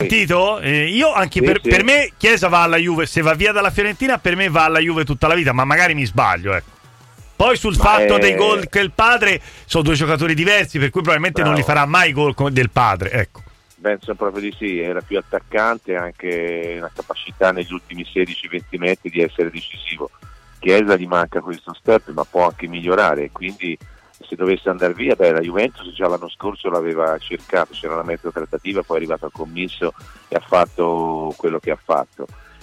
sentito? Io anche per me Chiesa va alla Juve, se va via dalla Fiorentina per me va alla Juve tutta la vita, ma magari mi sbaglio, ecco. Poi sul fatto dei gol che il padre, sono due giocatori diversi, per cui probabilmente non li farà mai i gol del padre, ecco. Penso proprio di sì, era più attaccante, anche una capacità negli ultimi 16-20 metri di essere decisivo. Chiesa gli manca questo step, ma può anche migliorare, quindi se dovesse andare via, la Juventus già l'anno scorso l'aveva cercato, c'era una mezza trattativa, poi è arrivato al commisso e ha fatto quello che ha fatto.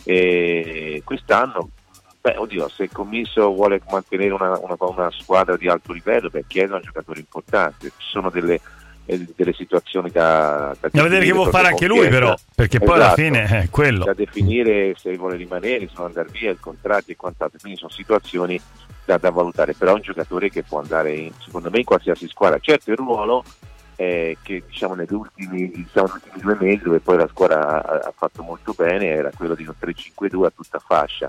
E quest'anno, se il commisso vuole mantenere una squadra di alto livello, Chiesa è un giocatore importante, ci sono delle situazioni da vedere che vuol fare anche lui, però, perché poi alla fine è quello da definire, se vuole rimanere, se vuole andare via, il contratto e quant'altro, quindi sono situazioni da valutare, però è un giocatore che può andare secondo me in qualsiasi squadra. Certo, il ruolo che negli ultimi 2 mesi, dove poi la squadra ha fatto molto bene, era quello di un 3-5-2 a tutta fascia,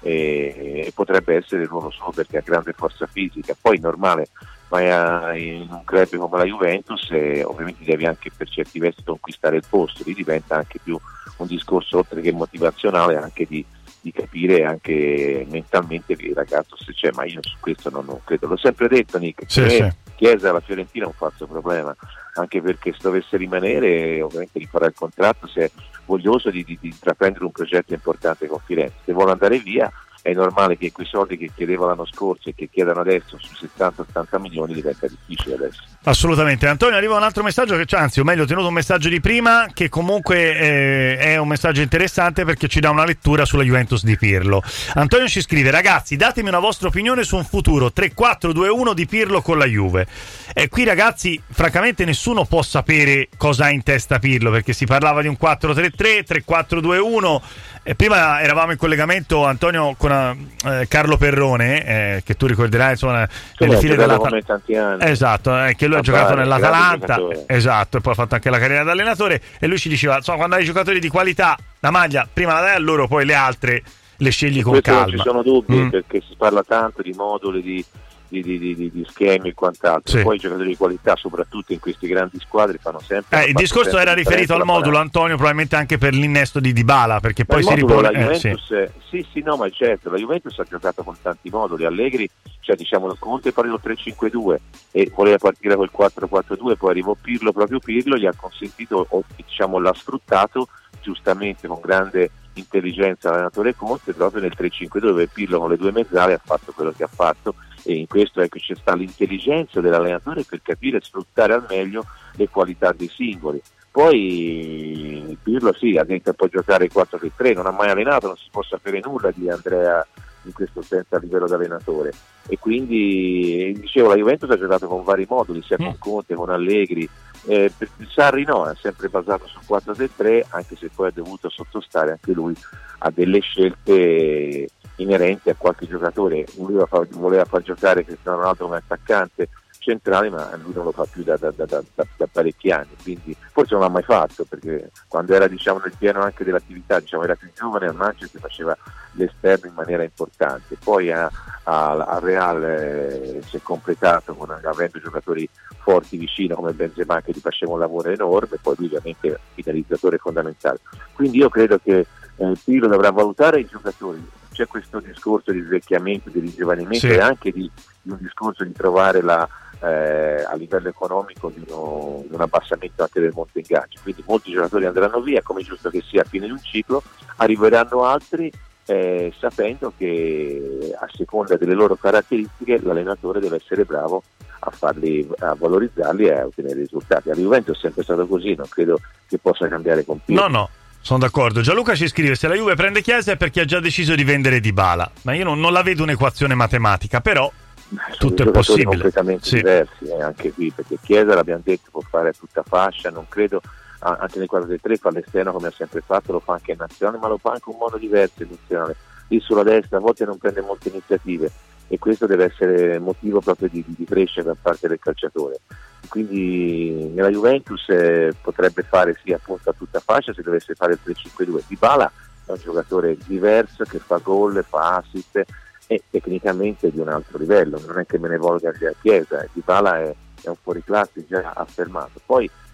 e potrebbe essere il ruolo suo perché ha grande forza fisica. Poi normale, vai in un club come la Juventus e ovviamente devi anche per certi versi conquistare il posto, lì diventa anche più un discorso oltre che motivazionale, anche di capire anche mentalmente che il ragazzo se c'è, ma io su questo non credo, l'ho sempre detto, Nick, Chiesa alla Fiorentina è un falso problema, anche perché se dovesse rimanere ovviamente rifarà il contratto se è voglioso di intraprendere un progetto importante con Firenze. Se vuole andare via è normale che quei soldi che chiedeva l'anno scorso e che chiedano adesso su 70-80 milioni diventa difficile adesso. Assolutamente. Antonio, arriva un altro messaggio anzi, o meglio, ho tenuto un messaggio di prima che comunque è un messaggio interessante perché ci dà una lettura sulla Juventus di Pirlo. Antonio ci scrive: ragazzi, datemi una vostra opinione su un futuro 3-4-2-1 di Pirlo con la Juve. E qui, ragazzi, francamente nessuno può sapere cosa ha in testa Pirlo, perché si parlava di un 4-3-3, 3-4-2-1. E prima eravamo in collegamento, Antonio, con Carlo Perrone, che tu ricorderai, insomma, nelle file dell'Atalanta. Tanti anni. Esatto, che lui ha giocato nell'Atalanta, esatto, e poi ha fatto anche la carriera da allenatore. E lui ci diceva, insomma, quando hai giocatori di qualità, la maglia prima la dai a loro, poi le altre le scegli con calma. Non ci sono dubbi, perché si parla tanto di moduli, di schemi e quant'altro. Poi i giocatori di qualità, soprattutto in queste grandi squadre, fanno sempre il discorso era riferito al modulo, Antonio, probabilmente anche per l'innesto di Dybala, perché poi si ripone la Juventus, ma certo, la Juventus ha giocato con tanti moduli. Allegri, Conte parlò 3-5-2 e voleva partire col 4-4-2, poi arrivò proprio Pirlo gli ha consentito, l'ha sfruttato giustamente con grande intelligenza l'allenatore Conte proprio nel 3-5-2, dove Pirlo con le due mezzale ha fatto quello che ha fatto. E in questo c'è sta l'intelligenza dell'allenatore per capire e sfruttare al meglio le qualità dei singoli. Poi Pirlo ha detto che può giocare 4-3-3, non ha mai allenato, non si può sapere nulla di Andrea in questo senso a livello di allenatore, e quindi dicevo, la Juventus ha giocato con vari moduli, sia con Conte, con Allegri. Sarri è sempre basato su 4-3-3, anche se poi ha dovuto sottostare anche lui a delle scelte inerenti a qualche giocatore. Voleva far giocare Cristiano Ronaldo come attaccante centrale, ma lui non lo fa più da parecchi anni, quindi forse non l'ha mai fatto, perché quando era nel pieno anche dell'attività, era più giovane, al Manchester faceva l'esterno in maniera importante, poi al Real si è completato avendo giocatori forti vicino come Benzema, che gli faceva un lavoro enorme, poi lui ovviamente è un finalizzatore fondamentale. Quindi io credo che Pirlo dovrà valutare i giocatori. C'è questo discorso di svecchiamento, di ringiovanimento, e anche di un discorso di trovare a livello economico di un abbassamento anche del monte ingaggio. Quindi molti giocatori andranno via, come giusto che sia a fine di un ciclo, arriveranno altri sapendo che a seconda delle loro caratteristiche l'allenatore deve essere bravo a valorizzarli e a ottenere risultati. Alla Juventus è sempre stato così, non credo che possa cambiare con Pirlo. No, sono d'accordo. Gianluca ci scrive: se la Juve prende Chiesa è perché ha già deciso di vendere Dybala, ma io non la vedo un'equazione matematica, però tutto è possibile. Completamente diversi anche qui, perché Chiesa, l'abbiamo detto, può fare a tutta fascia, non credo anche nel 4-3 fa l'esterno come ha sempre fatto, lo fa anche in nazionale, ma lo fa anche in un modo diverso in nazionale. Lì sulla destra a volte non prende molte iniziative, e questo deve essere motivo proprio di crescere da parte del calciatore. Quindi nella Juventus potrebbe fare appunto a tutta fascia se dovesse fare il 3-5-2. Dybala è un giocatore diverso che fa gol, fa assist e tecnicamente di un altro livello, non è che me ne volga a Chiesa, Dybala è un fuoriclasse già affermato. Poi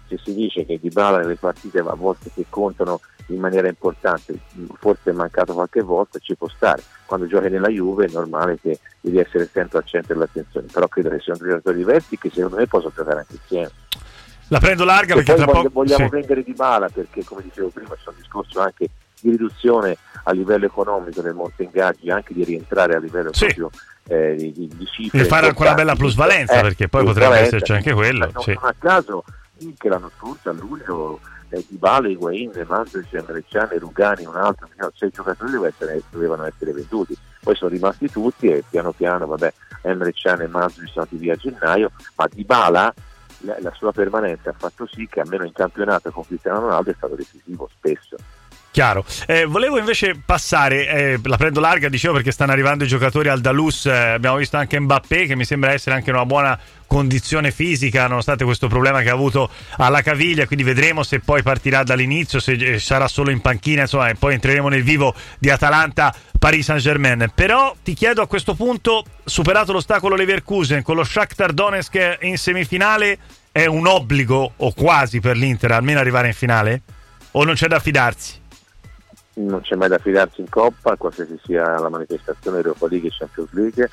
se si dice che Dybala nelle partite a volte che contano in maniera importante, forse è mancato qualche volta, ci può stare. Quando giochi nella Juve è normale che devi essere sempre al centro dell'attenzione, però credo che siano due giocatori diversi che secondo me possono giocare anche insieme. La prendo larga e perché poi tra poco vogliamo prendere Dybala perché, come dicevo prima, c'è un discorso anche di riduzione a livello economico del monte ingaggi, anche di rientrare a livello proprio di cifre, e fare anche una bella plusvalenza, perché poi potrebbe esserci anche quello. Non a caso che l'anno scorso a luglio Dybala, Higuain, Mandzukic, Mkhitaryan, Rugani, un altro, 6 giocatori dovevano essere venduti, poi sono rimasti tutti e piano piano Mkhitaryan e Mandzukic sono andati via a gennaio, ma Dybala la sua permanenza ha fatto sì che almeno in campionato con Cristiano Ronaldo è stato decisivo spesso. Chiaro. Volevo invece passare, la prendo larga, dicevo, perché stanno arrivando i giocatori al Dalus, abbiamo visto anche Mbappé che mi sembra essere anche in una buona condizione fisica nonostante questo problema che ha avuto alla caviglia, quindi vedremo se poi partirà dall'inizio, se sarà solo in panchina, insomma, e poi entreremo nel vivo di Atalanta Paris Saint-Germain. Però ti chiedo a questo punto, superato l'ostacolo Leverkusen con lo Shakhtar Donetsk in semifinale, è un obbligo o quasi per l'Inter almeno arrivare in finale? O non c'è da fidarsi? Non c'è mai da fidarsi in Coppa, qualsiasi sia la manifestazione Europa League e Champions League,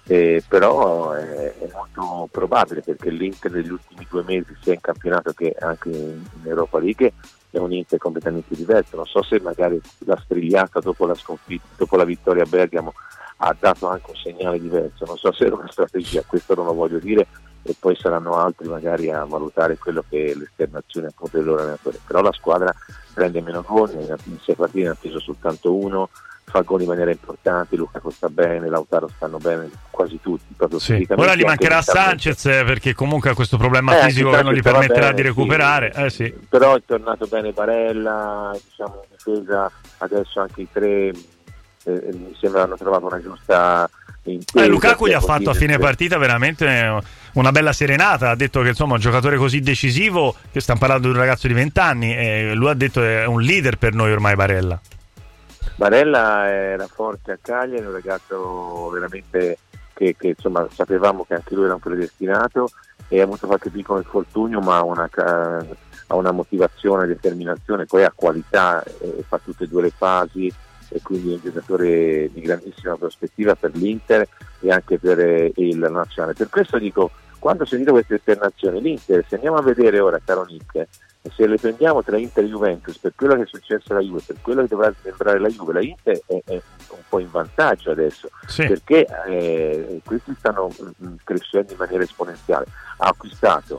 però è molto probabile perché l'Inter negli ultimi 2 mesi, sia in campionato che anche in Europa League, è un Inter completamente diverso. Non so se magari la strigliata dopo la sconfitta, dopo la vittoria a Bergamo, ha dato anche un segnale diverso, non so se era una strategia, questo non lo voglio dire, e poi saranno altri magari a valutare quello che è l'esternazione appunto del loro allenatore, però la squadra prende meno gol, in 6 partite ne ha preso soltanto 1, fa gol in maniera importante, Lukaku sta bene, Lautaro stanno bene, quasi tutti, proprio ora gli mancherà Sanchez perché comunque ha questo problema fisico che non gli permetterà di recuperare, sì. Però è tornato bene Barella, diciamo in difesa adesso anche i 3 mi sembra hanno trovato una giusta intesa. Lukaku gli ha fatto a fine partita veramente una bella serenata, ha detto che insomma un giocatore così decisivo, che stiamo parlando di un ragazzo di 20 anni, e lui ha detto è un leader per noi ormai Barella era forte a Cagliari, un ragazzo veramente che insomma sapevamo che anche lui era un predestinato e ha avuto qualche piccolo infortunio, ma ha una motivazione, determinazione, poi ha qualità, fa tutte e 2 le fasi, e quindi è un giocatore di grandissima prospettiva per l'Inter e anche per il nazionale. Per questo dico, quando ho sentito queste esternazioni, l'Inter, se andiamo a vedere ora, caro Nick, se le prendiamo tra Inter e Juventus, per quello che è successo alla Juve, per quello che dovrà sembrare la Juve, la Inter è un po' in vantaggio adesso, perché questi stanno crescendo in maniera esponenziale. Ha acquistato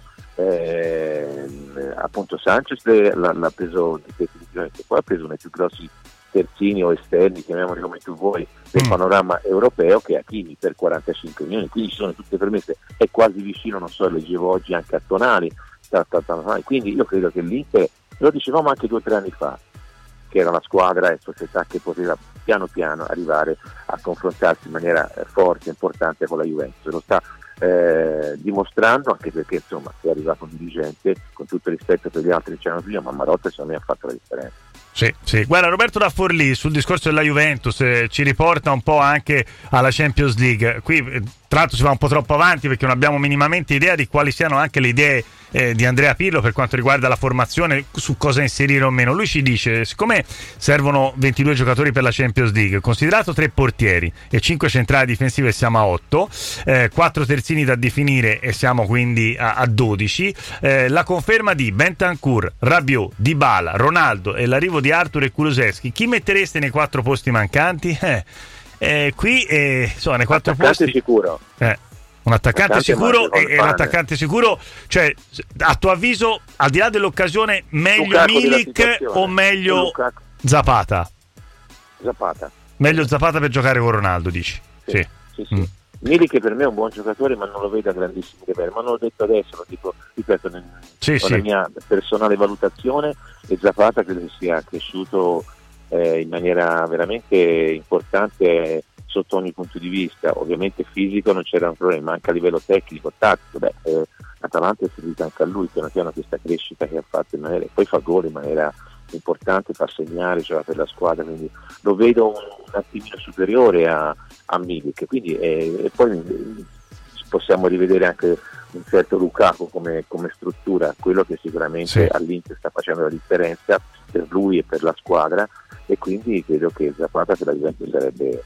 appunto Sanchez, l'ha preso definitivamente, poi ha preso uno dei più grossi terzini o esterni, chiamiamoli come tu vuoi, del panorama europeo, che è Hakimi per 45 milioni, quindi ci sono tutte permesse, è quasi vicino, non so, leggevo oggi anche a Tonali, quindi io credo che l'Inter, lo dicevamo anche 2 o 3 anni fa, che era una squadra e società che poteva piano piano arrivare a confrontarsi in maniera forte e importante con la Juventus, lo sta dimostrando, anche perché insomma è arrivato un dirigente, con tutto il rispetto per gli altri che c'erano prima, ma Marotta secondo me ha fatto la differenza. Sì. Guarda, Roberto da Forlì sul discorso della Juventus ci riporta un po' anche alla Champions League. Qui tra l'altro si va un po' troppo avanti perché non abbiamo minimamente idea di quali siano anche le idee di Andrea Pirlo per quanto riguarda la formazione, su cosa inserire o meno. Lui ci dice, siccome servono 22 giocatori per la Champions League, considerato 3 portieri e 5 centrali difensive, siamo a 8, 4 terzini da definire e siamo quindi a 12, la conferma di Bentancur, Rabiot, Dybala, Ronaldo e l'arrivo di Arthur e Kulusevski, chi mettereste nei 4 posti mancanti? Qui insomma nei 4 posti sicuro. Un attaccante sicuro e l'attaccante sicuro, cioè a tuo avviso, al di là dell'occasione, meglio Milik o meglio Zapata? Meglio Zapata per giocare con Ronaldo, dici? Sì. Milik per me è un buon giocatore, ma non lo vedo a grandissimi livelli, ma non l'ho detto adesso, lo dico, ripeto, con la mia personale valutazione, e Zapata credo che sia cresciuto in maniera veramente importante sotto ogni punto di vista. Ovviamente fisico non c'era un problema, anche a livello tecnico, tattico, Atalanta è servita anche a lui piano piano questa crescita che ha fatto in maniera, poi fa gol in maniera importante, fa segnare, gioca per la squadra, quindi lo vedo un attimino superiore a Milik, quindi e poi possiamo rivedere anche un certo Lukaku come struttura, quello che sicuramente all'Inter sta facendo la differenza per lui e per la squadra, e quindi credo che Zapata per la Juventus sarebbe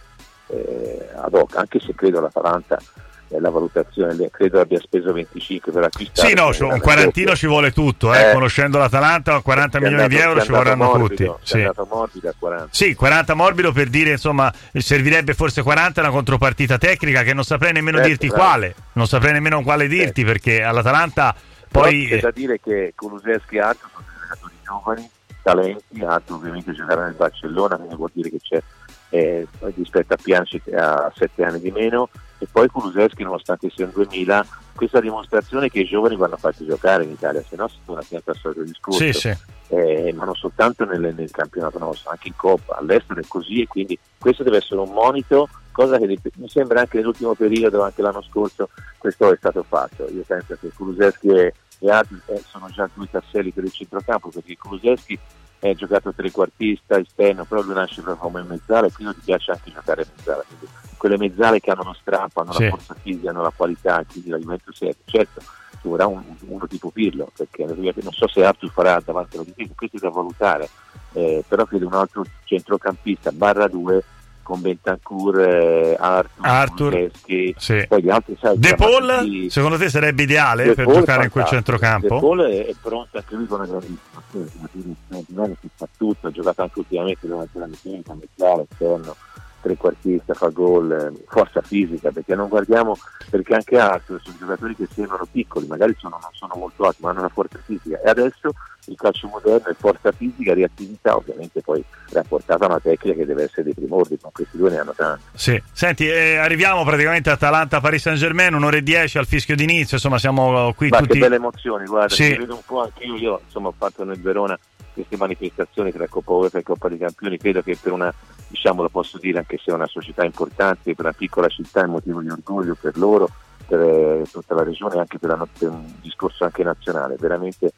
ad hoc, anche se credo l'Atalanta la valutazione, credo abbia speso 25 per acquistare. Sì, no, un quarantino ci vuole tutto, conoscendo l'Atalanta 40 milioni di euro ci vorranno tutti. È andato morbido a 40. Sì, 40 morbido, per dire, insomma, servirebbe forse 40 una contropartita tecnica che non saprei nemmeno dirti quale, non saprei nemmeno quale dirti, perché all'Atalanta poi c'è da dire che Kulusevski e altri sono giocatori giovani, talenti, altri ovviamente giocheranno nel Barcellona, quindi vuol dire che c'è rispetto a Pjanic a 7 anni di meno, e poi Kulusevski, nonostante sia un 2000, questa dimostrazione che i giovani vanno fatti giocare in Italia, se no si torna sempre al solito discorso. Ma non soltanto nel campionato nostro, anche in Coppa, all'estero è così, e quindi questo deve essere un monito, cosa che mi sembra anche nell'ultimo periodo, anche l'anno scorso, questo è stato fatto. Io penso che Kulusevski e altri sono già due tasselli per il centrocampo, perché Kulusevski è giocato trequartista, esterno, però lui nasce proprio come mezzala, e quindi ti piace anche giocare mezzala, quindi quelle mezzale che hanno lo strappo, hanno la forza fisica, hanno la qualità, quindi la Juventus è, certo ci vorrà uno tipo Pirlo, perché non so se Arthur farà davanti alla difesa, questo è da valutare, però credo un altro centrocampista /2 con Bentancur, Arthur Kulusevski, poi gli altri, sai, De Paul secondo te sarebbe ideale per giocare in quel centrocampo? De Paul è pronto anche lui con una grandissima azione, che fa tutto, ha giocato anche ultimamente davanti alla difesa, mezzale, esterno, trequartista, fa gol, forza fisica, perché non guardiamo, perché anche altri sono giocatori che sembrano piccoli, magari non sono molto alti, ma hanno una forza fisica, e adesso il calcio moderno è forza fisica, reattività, ovviamente poi rapportata a una tecnica che deve essere dei primordi, ma questi due ne hanno tanti. Sì, senti, arriviamo praticamente a Atalanta-Paris Saint-Germain, 1:10 al fischio d'inizio, insomma siamo qui tutti. Che belle emozioni, guarda, mi vedo un po' anche io, insomma ho fatto nel Verona queste manifestazioni tra Coppa UEFA e Coppa dei Campioni, credo che per una, diciamo, lo posso dire, anche se è una società importante, per una piccola città è un motivo di orgoglio per loro, per tutta la regione, anche per un discorso anche nazionale, veramente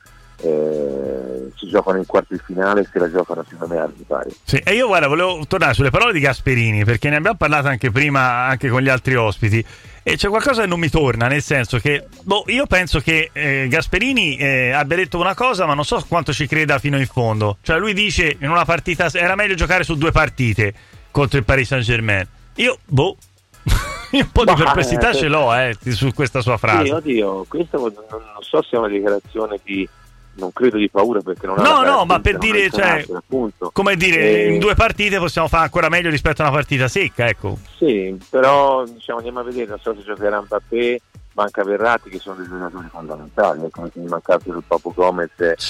si giocano in quarti di finale, se la giocano secondo me al pari. Sì, e io guarda, volevo tornare sulle parole di Gasperini, perché ne abbiamo parlato anche prima, anche con gli altri ospiti, e c'è qualcosa che non mi torna, nel senso che io penso che Gasperini abbia detto una cosa, ma non so quanto ci creda fino in fondo. Cioè lui dice in una partita era meglio giocare su 2 partite contro il Paris Saint-Germain. Io un po' di perplessità ce l'ho su questa sua frase. Sì, oddio, questo non so se è una dichiarazione di, non credo di paura, perché non no, ma per dire, cioè, come dire, in 2 partite possiamo fare ancora meglio rispetto a una partita secca, ecco. Sì, però diciamo, andiamo a vedere, non so se giocherà Mbappé, manca Verratti, che sono dei giocatori fondamentali, come sono mancati il Papu Gomez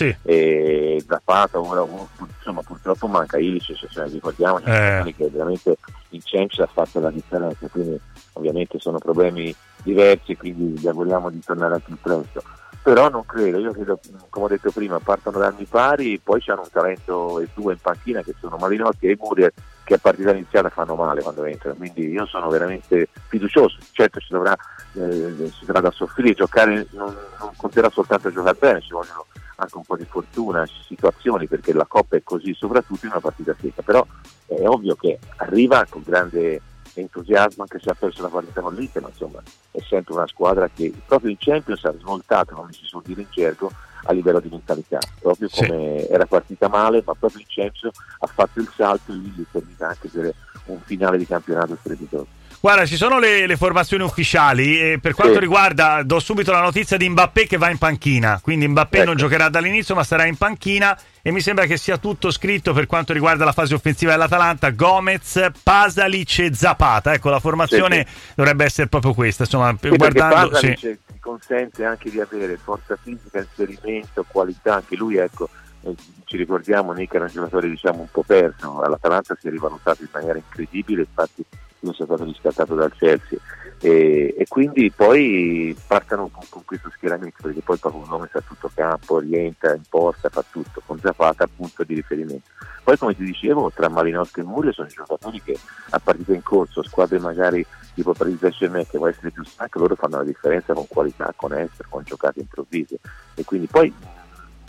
e Zapata, insomma purtroppo manca Ilicic, cioè, ricordiamoci che veramente in Champions ha fatto la differenza, quindi ovviamente sono problemi diversi, quindi gli auguriamo di tornare al più presto. Però non credo, io credo, come ho detto prima, partono da anni pari, poi c'hanno un talento e 2 in panchina che sono Malinowski e Muriel, che a partita iniziale fanno male quando entrano, quindi io sono veramente fiducioso. Certo ci sarà da soffrire, giocare non conterà soltanto giocare bene, ci vogliono anche un po' di fortuna, situazioni, perché la Coppa è così, soprattutto in una partita secca, però è ovvio che arriva con grande entusiasmo, anche se ha perso la partita con l'Inter, ma insomma è sempre una squadra che proprio in Champions ha svoltato, come si suol dire in gergo, a livello di mentalità, proprio come era partita male, ma proprio in Champions ha fatto il salto e lì termina anche per un finale di campionato strepitoso. Guarda, ci sono le formazioni ufficiali e per quanto riguarda, do subito la notizia di Mbappé che va in panchina, quindi Mbappé non giocherà dall'inizio ma sarà in panchina, e mi sembra che sia tutto scritto per quanto riguarda la fase offensiva dell'Atalanta: Gomez, Pasalic e Zapata. Ecco, la formazione dovrebbe essere proprio questa, insomma, guardando Pasalic ti consente anche di avere forza fisica, inserimento, qualità, anche lui, ecco, ci ricordiamo, Nick era un giocatore diciamo un po' perso, all'Atalanta si è rivalutato in maniera incredibile, infatti lui è stato riscattato dal Chelsea, e quindi poi partono con questo schieramento, perché poi Papu Gomez a tutto campo, orienta, imposta, fa tutto, con Zapata punto di riferimento. Poi, come ti dicevo, tra Malinowski e Muriel sono giocatori che a partita in corso, squadre magari tipo Paris Saint-Germain che può essere più stanche, loro fanno la differenza con qualità, con estero, con giocate improvvise, e quindi poi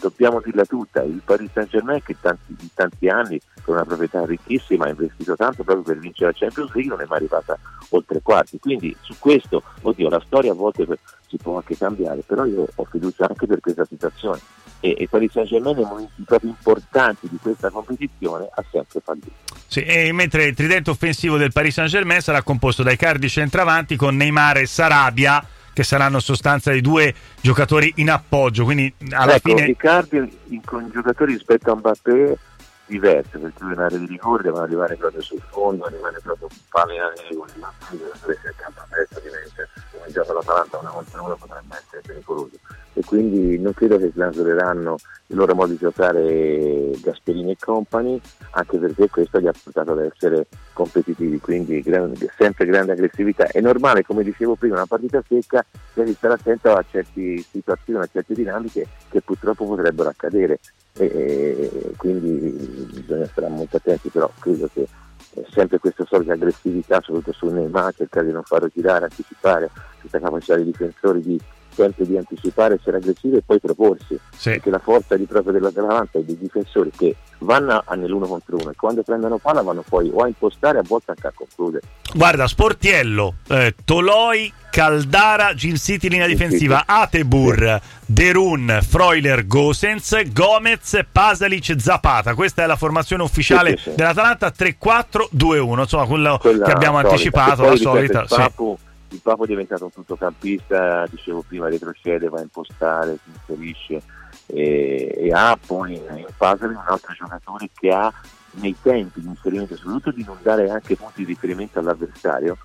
dobbiamo dirla tutta, il Paris Saint-Germain che in tanti anni con una proprietà ricchissima ha investito tanto proprio per vincere la Champions League, non è mai arrivata oltre quarti, quindi su questo, oddio, la storia a volte si può anche cambiare, però io ho fiducia anche per questa situazione e Paris Saint-Germain nei momenti proprio importanti di questa competizione ha sempre fallito. Sì, e mentre il tridente offensivo del Paris Saint-Germain sarà composto dai cardi centravanti con Neymar e Sarabia, che saranno in sostanza i due giocatori in appoggio, quindi alla fine i cardi con giocatori rispetto a Mbappé diverse, perché in area di rigore devono arrivare proprio sul fondo, arrivare proprio palle in area di rigore, ma deve essere accanto a destra, diventa come gioca l'Atalanta una volta uno potrebbe essere pericoloso, e quindi non credo che snatureranno il loro modo di giocare Gasperini e compagni, anche perché questo gli ha portato ad essere competitivi, quindi sempre grande aggressività. È normale, come dicevo prima, una partita secca devi stare attento a certe situazioni, a certe dinamiche che purtroppo potrebbero accadere, e quindi bisogna stare molto attenti, però credo che sempre questa solita aggressività, soprattutto su Neymar, cercare di non farlo girare, anticipare, questa capacità dei difensori di sempre di anticipare, essere aggressivi e poi proporsi, sì. Perché la forza di proprio dell'Atalanta è dei difensori che vanno nell'1 contro 1 e quando prendono palla vanno poi o a impostare, a volte anche a concludere. Guarda, Sportiello, Toloi, Caldara, Gin City linea difensiva, Atebur, Derun, Freuler, Gosens, Gomez, Pasalic, Zapata. Questa è la formazione ufficiale dell'Atalanta, 3-4-2-1, insomma quella che abbiamo anticipato, la solita. Il Papo è diventato un tuttocampista, dicevo prima, retrocede, va a impostare, si inserisce e ha poi in Pasali un altro giocatore che ha nei tempi di inserimento, soprattutto di non dare anche punti di riferimento all'avversario,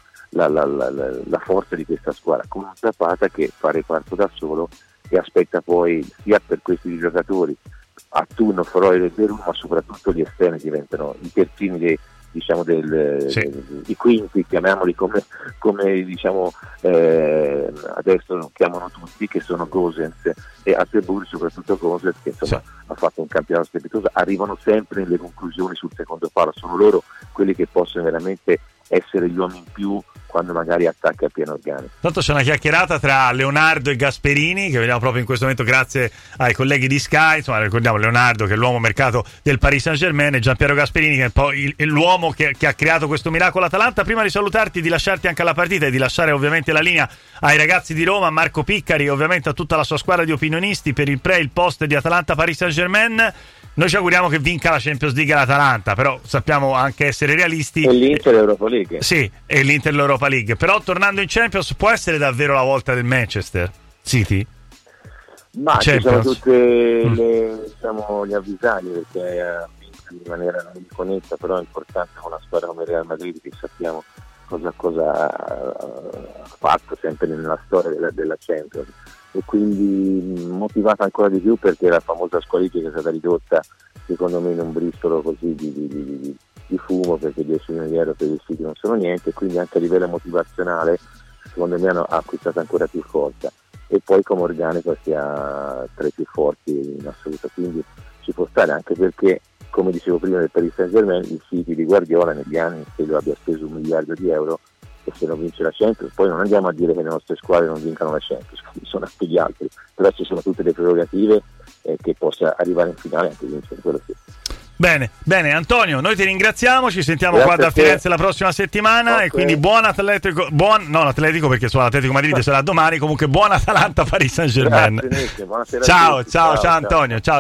la forza di questa squadra, con un Zapata che fa reparto da solo e aspetta poi sia per questi giocatori a turno Freud e Perù, ma soprattutto gli esterni diventano i terzini i quinti, chiamiamoli come diciamo adesso lo chiamano tutti, che sono Gosens e Atebur, soprattutto Gosens che insomma ha fatto un campionato strepitoso, arrivano sempre nelle conclusioni sul secondo palo, sono loro quelli che possono veramente essere gli uomini in più quando magari attacca a pieno organico. Tanto c'è una chiacchierata tra Leonardo e Gasperini che vediamo proprio in questo momento grazie ai colleghi di Sky, insomma ricordiamo Leonardo che è l'uomo mercato del Paris Saint-Germain e Giampiero Gasperini che è poi l'uomo che ha creato questo miracolo Atalanta. Prima di salutarti, di lasciarti anche alla partita e di lasciare ovviamente la linea ai ragazzi di Roma, Marco Piccari e ovviamente a tutta la sua squadra di opinionisti per il pre e il post di Atalanta Paris Saint-Germain. Noi ci auguriamo che vinca la Champions League l'Atalanta, però sappiamo anche essere realisti. E l'Inter l'Europa League. Sì, e l'Inter l'Europa League. Però tornando in Champions può essere davvero la volta del Manchester City? Ma Champions. Ci sono tutte gli avvisagli, perché ha vinto in maniera non connessa, però è importante con una squadra come Real Madrid che sappiamo cosa ha fatto sempre nella storia della Champions. E quindi motivata ancora di più perché la famosa squalifica è stata ridotta secondo me in un briciolo così di fumo, perché 10 milioni di euro per il City non sono niente, quindi anche a livello motivazionale secondo me ha acquistato ancora più forza, e poi come organico sia tra i più forti in assoluto, quindi ci può stare, anche perché come dicevo prima del Paris Saint-Germain, il City di Guardiola negli anni credo abbia speso 1 miliardo di euro, e se non vince la Champions, poi non andiamo a dire che le nostre squadre non vincano la Champions, sono anche gli altri, però ci sono tutte le prerogative che possa arrivare in finale anche vincere, quello sì. Bene, Antonio, noi ti ringraziamo, ci sentiamo qua da Firenze la prossima settimana, okay. E quindi buon Atletico, non Atletico perché solo l'Atletico Madrid sarà domani, comunque buon Atalanta Paris Saint-Germain. Grazie, ciao Antonio, ciao.